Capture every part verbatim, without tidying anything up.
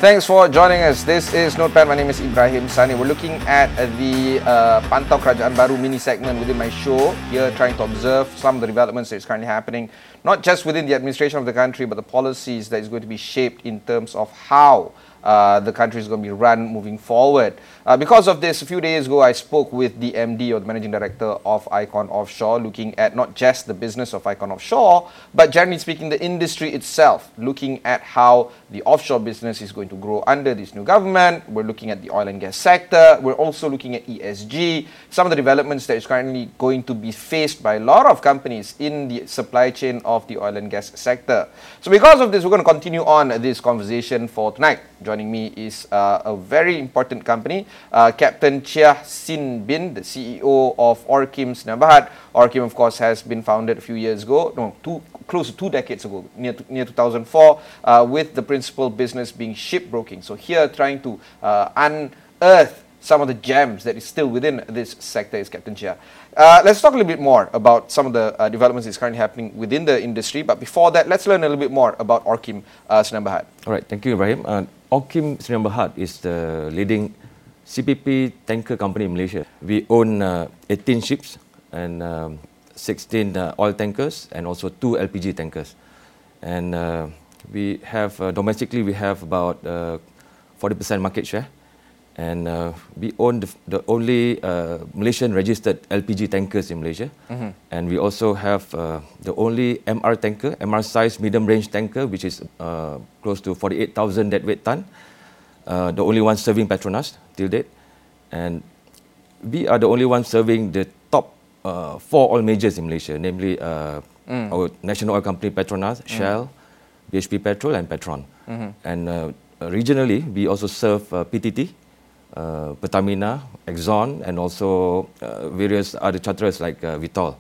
Thanks for joining us. This is Notepad. My name is Ibrahim Sani. We're looking at the uh, Pantau Kerajaan Baru mini segment within my show. Here, trying to observe some of the developments that is currently happening, not just within the administration of the country, but the policies that is going to be shaped in terms of how uh, the country is going to be run moving forward. Uh, because of this, a few days ago, I spoke with the M D or the Managing Director of Icon Offshore, looking at not just the business of Icon Offshore, but generally speaking, the industry itself, looking at how the offshore business is going to grow under this new government. We're looking at the oil and gas sector. We're also looking at E S G, some of the developments that is currently going to be faced by a lot of companies in the supply chain of the oil and gas sector. So because of this, we're going to continue on this conversation for tonight. Joining me is uh, a very important company, uh, Captain Chia Sin Bin, the C E O of Orkim Sdn Bhd. Orkim, of course, has been founded a few years ago, no, two, close to two decades ago, near, to, near two thousand four, uh, with the principal business being shipbroking. So here, trying to uh, unearth some of the gems that is still within this sector is Captain Chia. Uh, let's talk a little bit more about some of the uh, developments that's currently happening within the industry. But before that, let's learn a little bit more about Orkim uh, Sdn Bhd. All right, thank you, Ibrahim. Uh, Orkim Sdn Bhd is the leading C P P tanker company in Malaysia. We own uh, eighteen ships and um, sixteen uh, oil tankers and also two L P G tankers. And uh, we have, uh, domestically, we have about uh, forty percent market share. And uh, we own the, the only uh, Malaysian registered L P G tankers in Malaysia. Mm-hmm. And we also have uh, the only M R tanker, M R size medium range tanker, which is uh, close to forty-eight thousand deadweight ton. Uh, the only one serving Petronas till date. And we are the only one serving the top uh, four oil majors in Malaysia, namely uh, mm. our national oil company Petronas, mm. Shell, B H P Petrol and Petron. Mm-hmm. And uh, regionally, we also serve uh, P T T, Uh, Pertamina, Exxon, and also uh, various other charterers like uh, Vitol.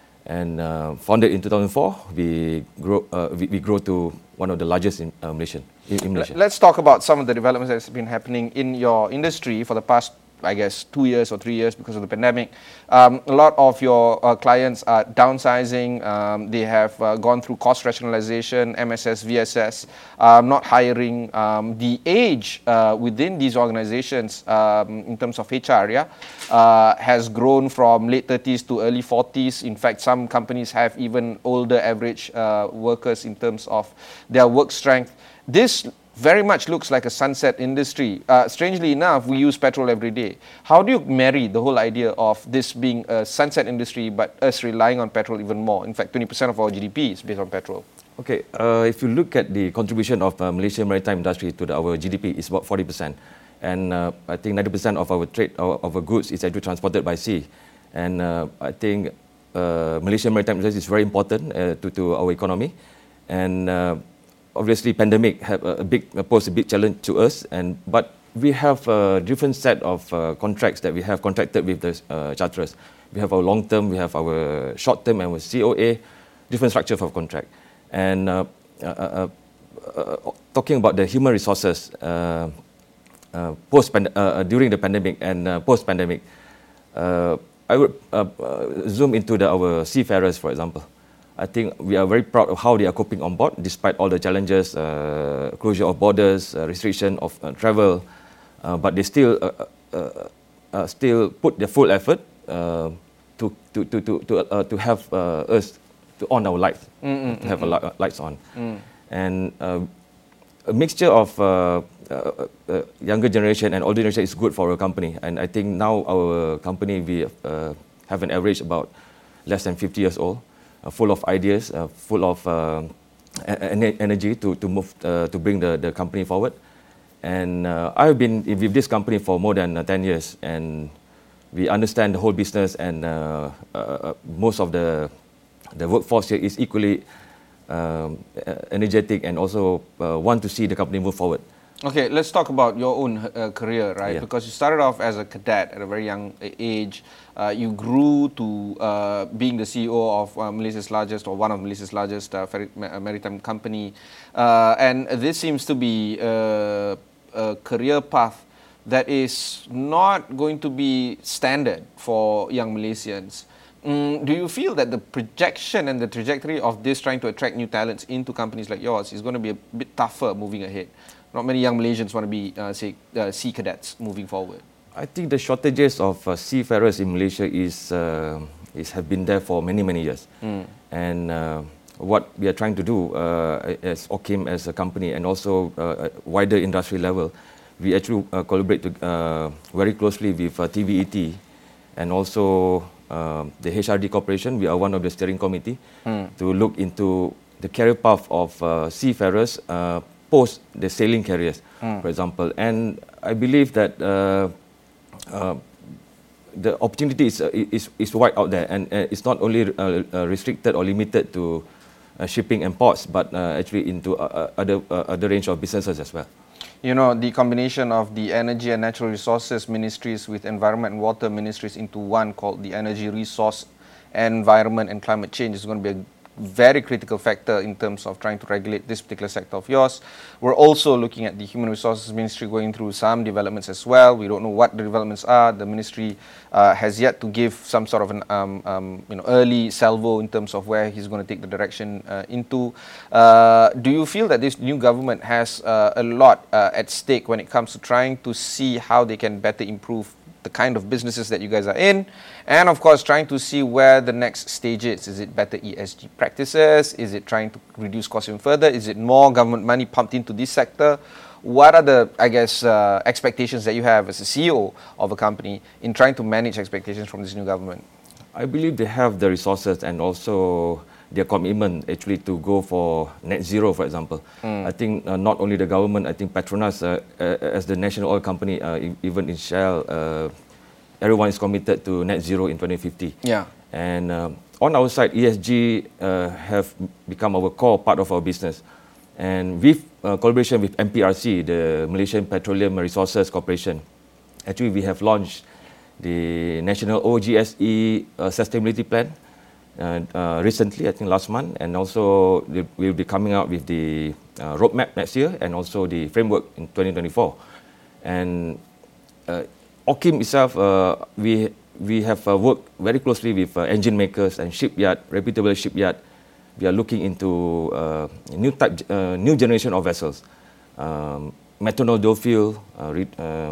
And uh, founded in two thousand four, we grow uh, we, we grow to one of the largest in uh, Malaysia. In, in Malaysia. Let's talk about some of the developments that's been happening in your industry for the past, I guess, two years or three years because of the pandemic. Um, a lot of your uh, clients are downsizing. Um, they have uh, gone through cost rationalization, M S S, V S S, um, not hiring. Um, the age uh, within these organizations um, in terms of H R, yeah, uh, has grown from late thirties to early forties. In fact, some companies have even older average uh, workers in terms of their work strength. This very much looks like a sunset industry. Uh, strangely enough, we use petrol every day. How do you marry the whole idea of this being a sunset industry, but us relying on petrol even more? In fact, twenty percent of our G D P is based on petrol. Okay, uh, if you look at the contribution of uh, Malaysian maritime industry to the, our G D P, it's about forty percent. And uh, I think ninety percent of our trade, our, of our goods is actually transported by sea. And uh, I think uh, Malaysian maritime industry is very important uh, to, to our economy. And uh, obviously, pandemic have a big uh, posed a big challenge to us, and but we have a different set of uh, contracts that we have contracted with the uh, charterers. We have our long term, we have our short term, and our C O A, different structure for contract. And uh, uh, uh, uh, talking about the human resources uh, uh, post uh, during the pandemic and uh, post pandemic, uh, I would uh, uh, zoom into the, our seafarers, for example. I think we are very proud of how they are coping on board, despite all the challenges, uh, closure of borders, uh, restriction of uh, travel, uh, but they still uh, uh, uh, still put their full effort uh, to to to to to, uh, to have uh, us to on our lights, mm-hmm, to have mm-hmm. a lights on, mm. And uh, a mixture of uh, uh, uh, younger generation and older generation is good for our company. And I think now our company we uh, have an average about less than fifty years old. Uh, full of ideas, uh, full of uh, en- energy to, to move, uh, to bring the, the company forward. And uh, I've been with this company for more than uh, ten years, and we understand the whole business, and uh, uh, most of the, the workforce here is equally um, energetic and also uh, want to see the company move forward. Okay, let's talk about your own uh, career, right? Yeah. Because you started off as a cadet at a very young age. Uh, you grew to uh, being the C E O of uh, Malaysia's largest, or one of Malaysia's largest uh, ferry, maritime company. Uh, and this seems to be a, a career path that is not going to be standard for young Malaysians. Mm, do you feel that the projection and the trajectory of this trying to attract new talents into companies like yours is going to be a bit tougher moving ahead? not many young Malaysians want to be, uh, say, uh, sea cadets moving forward? I think the shortages of uh, seafarers in Malaysia is, uh, is have been there for many, many years. Mm. And uh, what we are trying to do uh, as Okim as a company and also uh, wider industry level, we actually uh, collaborate to, uh, very closely with uh, T V E T and also uh, the H R D Corporation. We are one of the steering committee mm. to look into the career path of uh, seafarers uh, post the sailing careers, mm. for example. And I believe that uh, uh, the opportunity is, uh, is, is wide out there, and uh, it's not only uh, uh, restricted or limited to uh, shipping and ports, but uh, actually into uh, other, uh, other range of businesses as well. You know, the combination of the Energy and Natural Resources Ministries with Environment and Water Ministries into one called the Energy Resource, Environment and Climate Change is going to be a very critical factor in terms of trying to regulate this particular sector of yours. We're also looking at the Human Resources Ministry going through some developments as well. We don't know what the developments are. The ministry uh, has yet to give some sort of an um, um, you know, early salvo in terms of where he's going to take the direction uh, into. Uh, do you feel that this new government has uh, a lot uh, at stake when it comes to trying to see how they can better improve the kind of businesses that you guys are in, and of course trying to see where the next stage is? Is it better E S G practices? Is it trying to reduce costs even further? Is it more government money pumped into this sector? What are the, I guess, uh, expectations that you have as a C E O of a company in trying to manage expectations from this new government? I believe they have the resources and also their commitment actually to go for net zero, for example. Mm. I think uh, not only the government, I think Petronas uh, uh, as the national oil company, uh, e- even in Shell, uh, everyone is committed to net zero in twenty fifty. Yeah. And uh, on our side, E S G uh, have become our core part of our business. And with uh, collaboration with M P R C, the Malaysian Petroleum Resources Corporation, actually we have launched the National O G S E uh, Sustainability Plan Uh, uh, recently, I think last month, and also we'll be coming out with the uh, roadmap next year and also the framework in twenty twenty-four. And uh, Okim itself, uh, we we have uh, worked very closely with uh, engine makers and shipyard, reputable shipyard. We are looking into uh, new type, uh, new generation of vessels, um, methanol dual fuel. Uh, re- uh,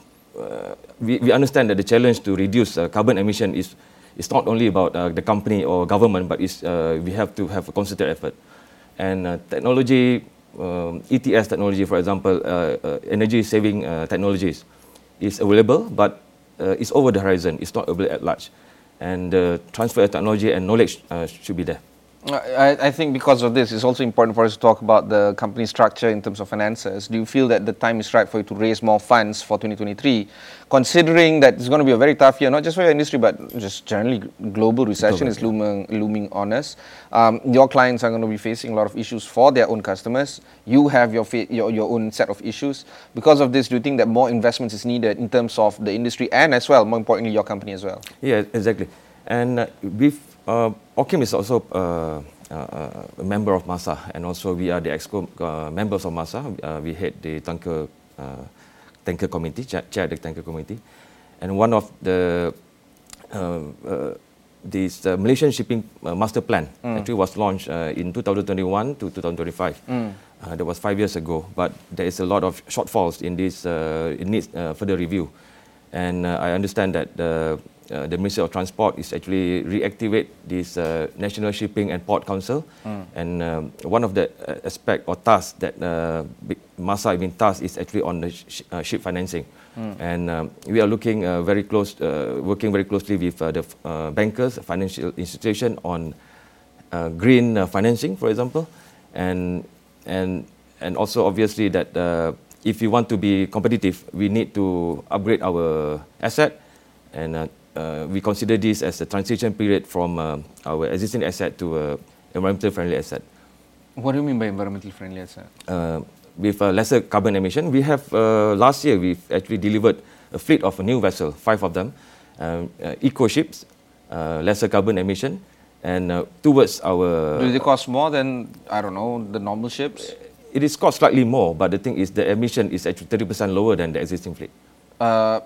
uh, we, we understand that the challenge to reduce uh, carbon emission is It's not only about uh, the company or government, but it's, uh, we have to have a concerted effort. And uh, technology, um, E T S technology, for example, uh, uh, energy-saving uh, technologies is available, but uh, it's over the horizon. It's not available at large. And the uh, transfer of technology and knowledge uh, should be there. I, I think because of this, it's also important for us to talk about the company structure in terms of finances. Do you feel that the time is right for you to raise more funds for twenty twenty-three, considering that it's going to be a very tough year, not just for your industry, but just generally global recession is looming, looming on us. Um, your clients are going to be facing a lot of issues for their own customers. You have your, fa- your, your own set of issues. Because of this, do you think that more investments is needed in terms of the industry and as well, more importantly, your company as well? Yeah, exactly. And uh, with Uh, Okim is also uh, uh, a member of MASA, and also we are the exco uh, members of MASA. Uh, we head the tanker uh, tanker committee, chair, chair the tanker committee, and one of the uh, uh, this uh, Malaysian Shipping uh, Master Plan mm. actually was launched uh, in two thousand twenty-one to two thousand twenty-five. Mm. Uh, that was five years ago, but there is a lot of shortfalls in this. Uh, it needs uh, further review, and uh, I understand that the Uh, the Ministry of Transport is actually reactivate this uh, National Shipping and Port Council, mm. and um, one of the uh, aspect or tasks that uh, MASA has been tasked is actually on the sh- uh, ship financing, mm. and um, we are looking uh, very close, uh, working very closely with uh, the uh, bankers, financial institution on uh, green uh, financing, for example, and and and also obviously that uh, if we want to be competitive, we need to upgrade our asset, and uh, Uh, we consider this as a transition period from uh, our existing asset to uh, environmental friendly asset. What do you mean by environmental friendly asset? Uh, with uh, lesser carbon emission, we have uh, last year we've actually delivered a fleet of a new vessel, five of them, uh, uh, eco ships, uh, lesser carbon emission, and uh, towards our. Do they cost more than I don't know the normal ships? It is cost slightly more, but the thing is the emission is actually thirty percent lower than the existing fleet. Uh,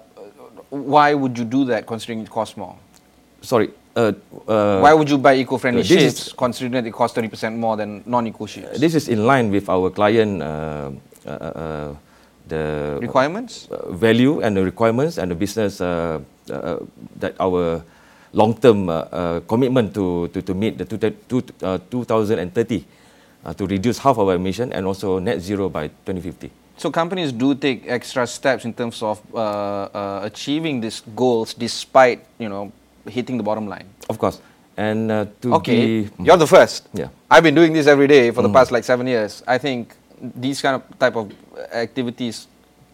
Why would you do that considering it costs more? Sorry. Uh, uh, Why would you buy eco-friendly uh, ships considering that it costs thirty percent more than non-eco ships? This is in line with our client uh, uh, uh, the requirements, uh, value and the requirements and the business uh, uh, that our long-term uh, uh, commitment to, to, to meet the two, two, uh, two thousand thirty uh, to reduce half our emission and also net zero by twenty fifty. So companies do take extra steps in terms of uh, uh, achieving these goals despite, you know, hitting the bottom line. Of course. And uh, to okay, be, you're the first. Yeah. I've been doing this every day for the mm. past like seven years. I think these kind of type of activities,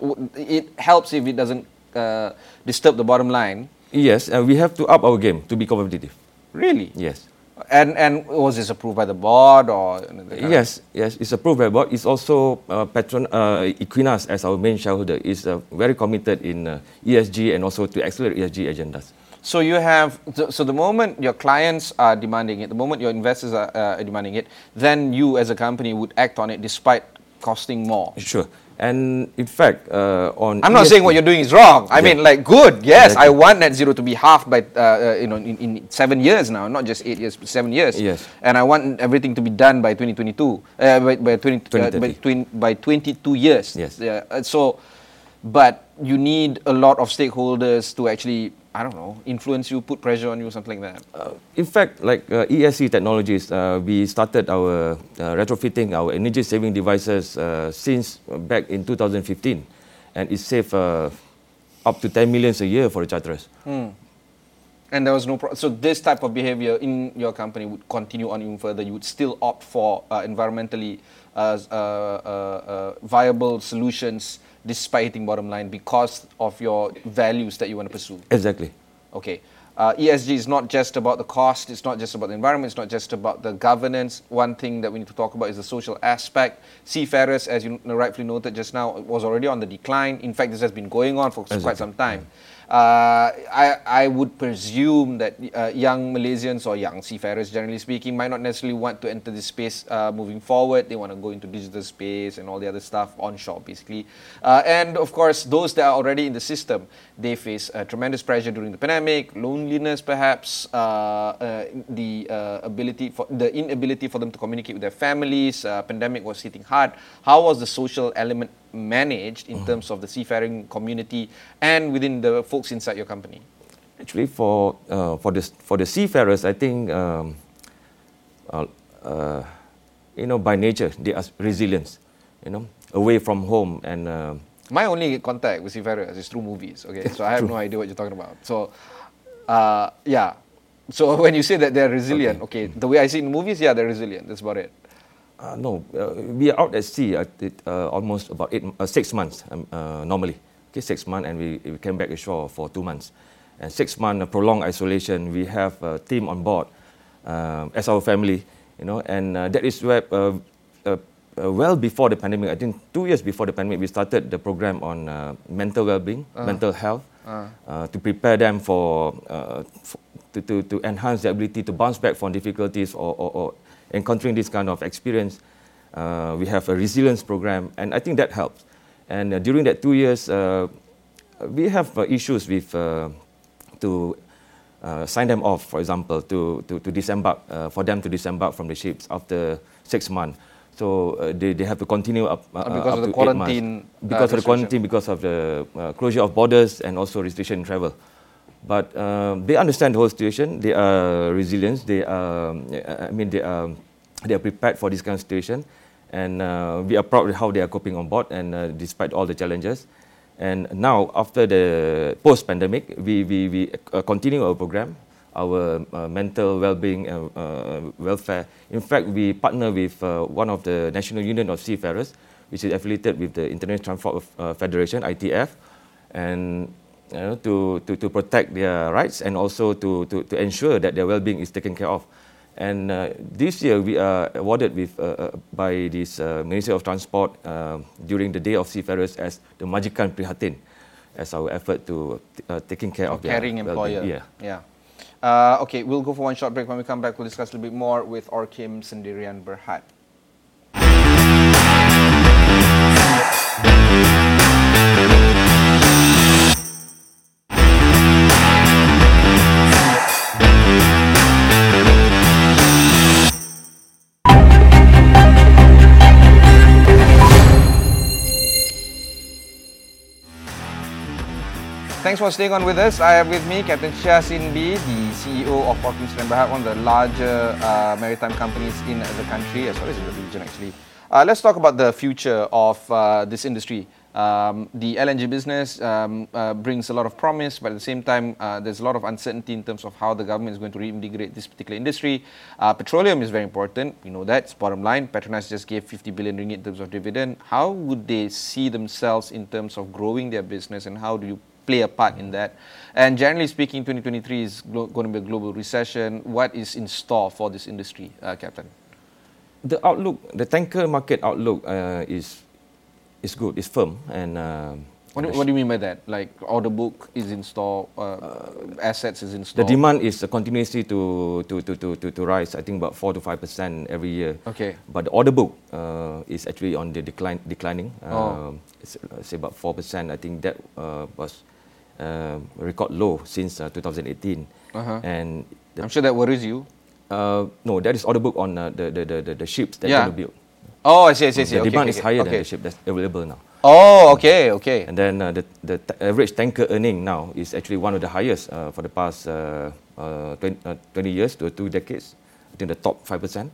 it helps if it doesn't uh, disturb the bottom line. Yes, uh, we have to up our game to be competitive. Really? Yes. And and was this approved by the board or? Yes, yes, it's approved by the board. It's also uh, patron uh, Equinas as our main shareholder is uh, very committed in uh, E S G and also to accelerate E S G agendas. So you have, so the moment your clients are demanding it, the moment your investors are uh, demanding it, then you as a company would act on it despite costing more. Sure. And in fact, uh, on I'm not E S G, saying what you're doing is wrong. I yeah. mean, like, good. Yes, Exactly. I want net zero to be halved by, uh, uh, you know, in, in seven years now, not just eight years, but seven years. Yes. And I want everything to be done by twenty twenty-two, uh, by by, twenty, uh, by, twenty, by twenty-two years. Yes. Yeah. Uh, so, but you need a lot of stakeholders to actually, I don't know, influence you, put pressure on you, something like that. Uh, in fact, like uh, E S G technologies, uh, we started our uh, retrofitting our energy saving devices uh, since back in two thousand fifteen, and it saved uh, up to ten millions a year for the charterers. Hmm. And there was no pro- so this type of behavior in your company would continue on even further. You would still opt for uh, environmentally uh, uh, uh, uh, viable solutions despite hitting bottom line because of your values that you want to pursue. Exactly. Okay. Uh, E S G is not just about the cost, it's not just about the environment, it's not just about the governance. One thing that we need to talk about is the social aspect. Seafarers, as you rightfully noted just now, was already on the decline. In fact, this has been going on for Exactly. quite some time. Uh, I, I would presume that uh, young Malaysians or young seafarers, generally speaking, might not necessarily want to enter this space uh, moving forward. They want to go into digital space and all the other stuff onshore, basically. Uh, and of course, those that are already in the system, they face uh, tremendous pressure during the pandemic, loneliness, perhaps, uh, uh, the uh, ability for the inability for them to communicate with their families. Uh, pandemic was hitting hard. How was the social element managed in mm-hmm. terms of the seafaring community and within the folks inside your company? Actually, for uh, for the for the seafarers, I think um, uh, uh, you know by nature they are resilient, you know, away from home and. Uh, My only contact with seafarers is through movies. Okay, so I have no idea what you're talking about. So, uh, yeah. So when you say that they're resilient, okay. okay, the way I see it in movies, yeah, they're resilient. That's about it. Uh, no, uh, we are out at sea at uh, almost about eight, uh, six months um, uh, normally. Okay, six months, and we, we came back ashore for two months. And six months uh, prolonged isolation. We have a team on board uh, as our family, you know, and uh, that is where. Uh, uh, Uh, well before the pandemic, I think two years before the pandemic, we started the program on uh, mental well-being, uh, mental health, uh. Uh, to prepare them for, uh, for to, to, to enhance their ability to bounce back from difficulties or, or, or encountering this kind of experience. Uh, we have a resilience program, and I think that helps. And uh, during that two years, uh, we have uh, issues with uh, to uh, sign them off, for example, to to, to disembark, uh, for them to disembark from the ships after six months. So uh, they, they have to continue up, uh, because up of the to quarantine. eight months. Because uh, of the quarantine, because of the uh, closure of borders and also restriction in travel. But uh, they understand the whole situation. They are resilient. They are, I mean, they are, they are prepared for this kind of situation. And uh, we are proud of how they are coping on board and uh, despite all the challenges. And now, after the post-pandemic, we, we, we uh, continue our program. Our uh, mental well-being and uh, welfare. In fact, we partner with uh, one of the National Union of Seafarers, which is affiliated with the International Transport uh, Federation, I T F, and you know, to, to, to protect their rights and also to, to, to ensure that their well-being is taken care of. And uh, this year, we are awarded with, uh, uh, by this uh, Ministry of Transport uh, during the Day of Seafarers as the Majikan Prihatin, as our effort to uh, taking care oh, of their caring employer. well-being. Yeah. Yeah. Uh, okay, we'll go for one short break. When we come back, we'll discuss a little bit more with Orkim Sendirian Berhad. Thanks for staying on with us. I have with me Captain Shah Sin B, the C E O of Port Queensland Berhad, one of the larger uh, maritime companies in the country, as well as in the region actually. Uh, let's talk about the future of uh, this industry. Um, the L N G business um, uh, brings a lot of promise, but at the same time, uh, there's a lot of uncertainty in terms of how the government is going to reinvigorate this particular industry. Uh, petroleum is very important. We know that. It's bottom line. Petronas just gave fifty billion ringgit in terms of dividend. How would they see themselves in terms of growing their business, and how do you play a part in that? And generally speaking, twenty twenty-three is glo- going to be a global recession. What is in store for this industry, uh, Captain? The outlook, the tanker market outlook uh, is is good, is firm, and uh, what, do, what do you mean by that? Like order book is in store, uh, uh, assets is in store. The demand is uh, continuously to to, to to to to rise. I think about four to five percent every year. Okay. But the order book uh, is actually on the decline, declining. Oh. Um, it's uh, say about four percent. I think that uh, was uh, record low since uh, two thousand eighteen. Uh-huh. And I'm sure that worries you. Uh, no, that is order book on uh, the, the the the ships that yeah. are going to build. Oh, I see, I see, I see. The okay, demand okay, is higher okay. than the ship that's available now. Oh, okay, okay. And then uh, the, the t- average tanker earning now is actually one of the highest uh, for the past uh, uh, twenty, uh, twenty years to two decades. I think the top five percent.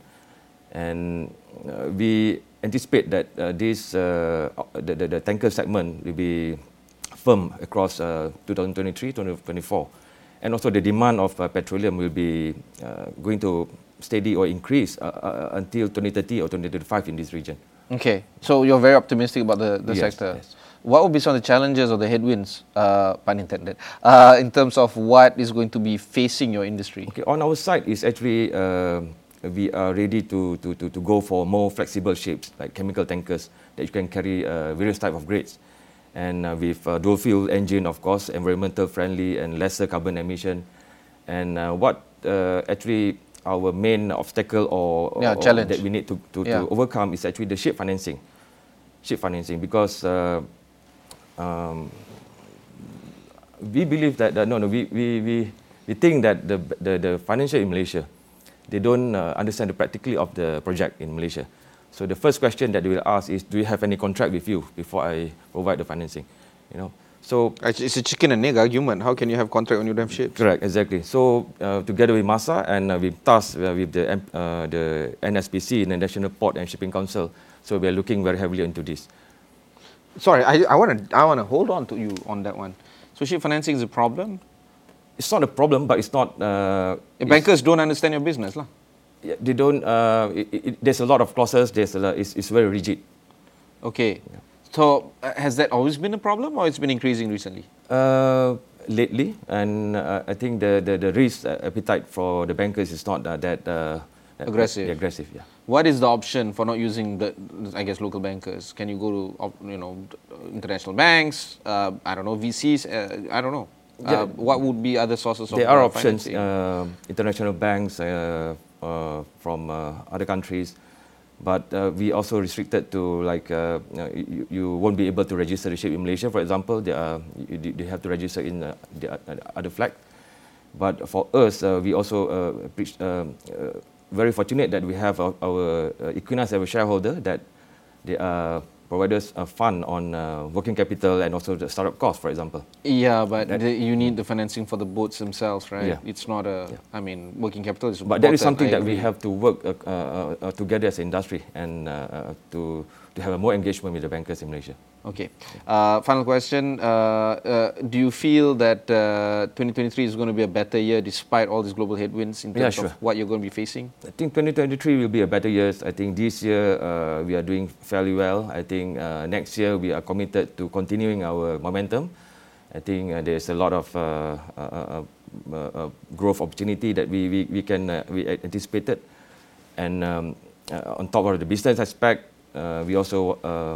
And uh, we anticipate that uh, this uh, the, the, the tanker segment will be firm across uh, twenty twenty-three to twenty twenty-four. And also the demand of uh, petroleum will be uh, going to steady or increase uh, uh, until twenty thirty or twenty thirty-five in this region. Okay, so you're very optimistic about the, the Yes, sector. yes. What would be some of the challenges or the headwinds, uh, pun intended, uh, in terms of what is going to be facing your industry? Okay, on our side is actually uh, we are ready to, to, to, to go for more flexible ships like chemical tankers that you can carry uh, various type of grades. And uh, with uh, dual fuel engine, of course, environmental friendly and lesser carbon emission. And uh, what uh, actually our main obstacle or, yeah, or challenge that we need to, to, yeah. to overcome is actually the ship financing. Ship financing, because uh, um, we believe that, uh, no, no, we, we, we, we think that the, the, the financial in Malaysia, they don't uh, understand the practicality of the project in Malaysia. So the first question that they will ask is, do you have any contract with you before I provide the financing? You know, so it's a chicken and egg argument. How can you have contract when you don't have ships? Correct, exactly. So uh, together with MASA and uh, with TAS, uh, with the uh, the N S P C, the National Port and Shipping Council, so we are looking very heavily into this. Sorry, I I want to I want to hold on to you on that one. So ship financing is a problem. It's not a problem, but it's not. Uh, bankers don't understand your business, lah. Yeah, they don't. Uh, it, it, there's a lot of clauses. There's a lot, it's, it's very rigid. Okay. Yeah. So uh, has that always been a problem, or it's been increasing recently? Uh, lately, and uh, I think the, the, the risk appetite for the bankers is not uh, that uh, aggressive. Uh, aggressive, yeah. What is the option for not using the, I guess, local bankers? Can you go to, you know, international banks? Uh, I don't know, V Cs. Uh, I don't know. Uh, yeah. What would be other sources of There are uh, options. financing? Uh, international banks uh, uh, from uh, other countries. But uh, we also restricted to, like, uh, you, you won't be able to register the ship in Malaysia, for example. They, are, you, they have to register in uh, the other flag. But for us, uh, we also uh, preach, uh, uh, very fortunate that we have our, our uh, Equinas as a shareholder, that they are providers a fund on uh, working capital and also the startup cost, for example. Yeah, but the, you need the financing for the boats themselves, right? Yeah. It's not a, yeah. I mean, working capital is important. But that is something I that agree. we have to work uh, uh, uh, together as an industry and uh, uh, to, to have a more engagement with the bankers in Malaysia. Okay. Uh, final question. Uh, uh, do you feel that uh, twenty twenty-three is going to be a better year despite all these global headwinds in terms yeah, sure. of what you're going to be facing? I think twenty twenty-three will be a better year. I think this year uh, we are doing fairly well. I think uh, next year we are committed to continuing our momentum. I think uh, there's a lot of uh, uh, uh, uh, growth opportunity that we, we, we can uh, we anticipated. And um, uh, on top of the business aspect, uh, we also uh,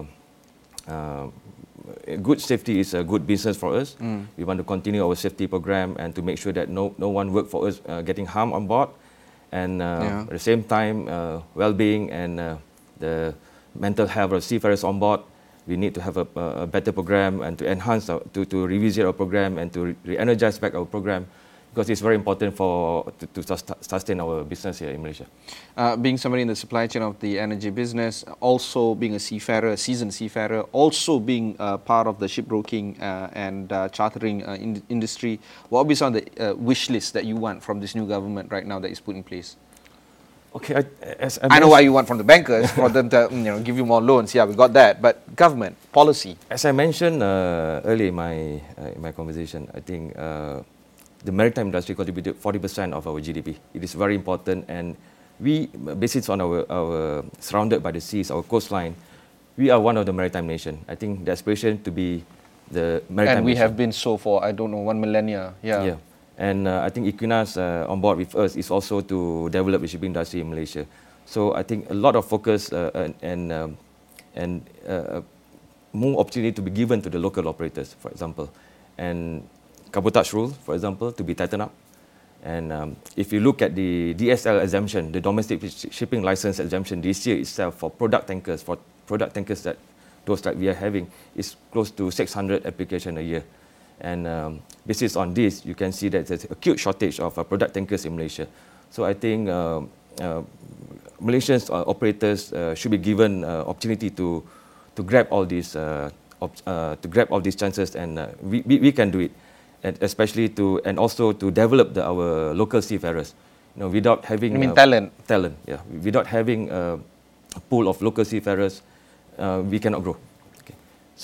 Uh, good safety is a good business for us. Mm. We want to continue our safety program and to make sure that no no one work for us uh, getting harm on board, and uh, yeah. at the same time, uh, well-being and uh, the mental health of seafarers on board. We need to have a, a better program and to enhance our, to to revisit our program and to re- re-energize back our program, because it's very important for to, to sus- sustain our business here in Malaysia. Uh, being somebody in the supply chain of the energy business, also being a seafarer, a seasoned seafarer, also being uh, part of the shipbroking uh, and uh, chartering uh, in- industry, what would be some of the uh, wish lists that you want from this new government right now that is put in place? Okay, I, as I know what you want from the bankers, for them to you know give you more loans. Yeah, we got that. But government policy. As I mentioned uh, earlier in my uh, in my conversation, I think uh, the maritime industry contributed forty percent of our G D P. It is very important, and we, based on our our surrounded by the seas, our coastline, we are one of the maritime nation. I think the aspiration to be the maritime. And we nation. have been so for I don't know one millennia. Yeah. Yeah. And uh, I think Equinas uh, on board with us is also to develop the shipping industry in Malaysia. So I think a lot of focus uh, and and, um, and uh, more opportunity to be given to the local operators, for example, and cabotage rule, for example, to be tightened up. And um, if you look at the D S L exemption, the domestic shipping license exemption this year itself for product tankers, for product tankers that those that we are having is close to six hundred applications a year. And um, based on this, you can see that there's a acute shortage of uh, product tankers in Malaysia. So I think uh, uh, Malaysian uh, operators uh, should be given uh, opportunity to to grab all these uh, op- uh, to grab all these chances, and uh, we, we we can do it, and especially to and also to develop the, our local seafarers. You know, without having You mean uh, talent? talent, yeah, without having uh, a pool of local seafarers, uh, we cannot grow. Okay.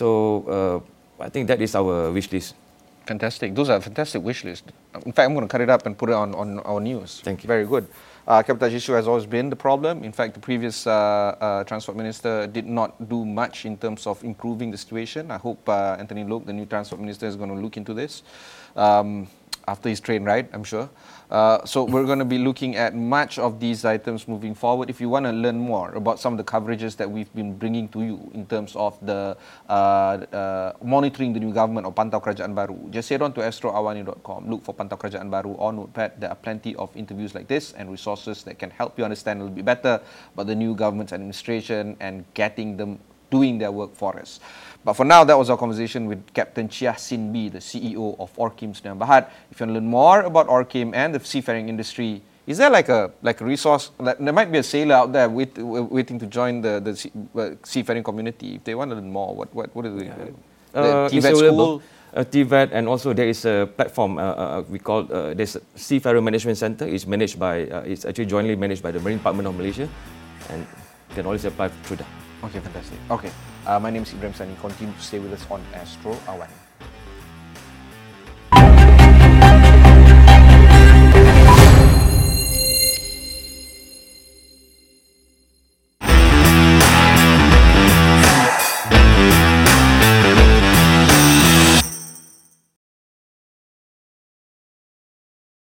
So uh, I think that is our wish list. Fantastic. Those are fantastic wish lists. In fact, I'm going to cut it up and put it on, on our news. Thank you. Very good. Uh, cabotage issue has always been the problem. In fact, the previous uh, uh, Transport Minister did not do much in terms of improving the situation. I hope uh, Anthony Loke, the new Transport Minister, is going to look into this um, after his train ride, I'm sure. Uh, so we're going to be looking at much of these items moving forward. If you want to learn more about some of the coverages that we've been bringing to you in terms of the uh, uh, monitoring the new government of Pantau Kerajaan Baru, just head on to astro awani dot com. Look for Pantau Kerajaan Baru or Notepad. There are plenty of interviews like this and resources that can help you understand a little bit better about the new government's administration and getting them doing their work for us. But for now, that was our conversation with Captain Chia Sin Bee, the C E O of Orkim Senayan Berhad. If you want to learn more about Orkim and the seafaring industry, is there like a like a resource? Like, there might be a sailor out there wait, waiting to join the the sea, uh, seafaring community. If they want to learn more, what what what is it? Yeah. The Uh, T V E T school. Uh, T V E T, and also there is a platform uh, uh, we call uh, there's a Seafarer Management Center. It's managed by uh, it's actually jointly managed by the Marine Department of Malaysia, and you can always apply through that. Okay, fantastic. Okay, uh, my name is Ibrahim Sani. Continue to stay with us on Astro Awani.